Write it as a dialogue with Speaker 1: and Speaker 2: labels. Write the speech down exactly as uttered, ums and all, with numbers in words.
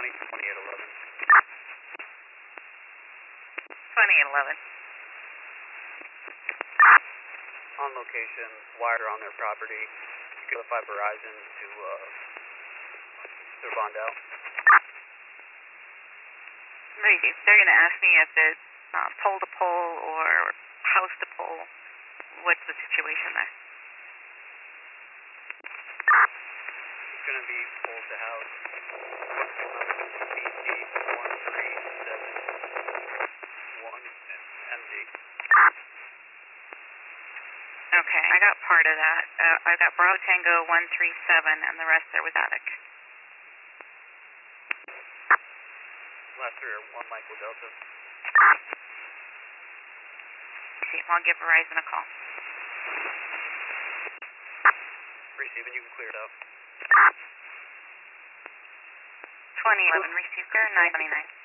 Speaker 1: County, twenty-eight eleven.
Speaker 2: twenty-eight eleven.
Speaker 1: On location, wire on their property. You can notify Verizon to, uh, to bond out.
Speaker 2: Wait, they're going to ask me if it's uh, pole to pole or house to pole. What's the situation there?
Speaker 1: It's going to be pole to house. B C one three seven one M D.
Speaker 2: Okay, I got part of that. Uh, I got Bravo Tango one three seven, and the rest there was attic.
Speaker 1: Last three are one Michael Delta.
Speaker 2: Okay, I'll give Verizon a call.
Speaker 1: Receiving, you can clear it out.
Speaker 2: twenty eleven, receive there, nine twenty-nine.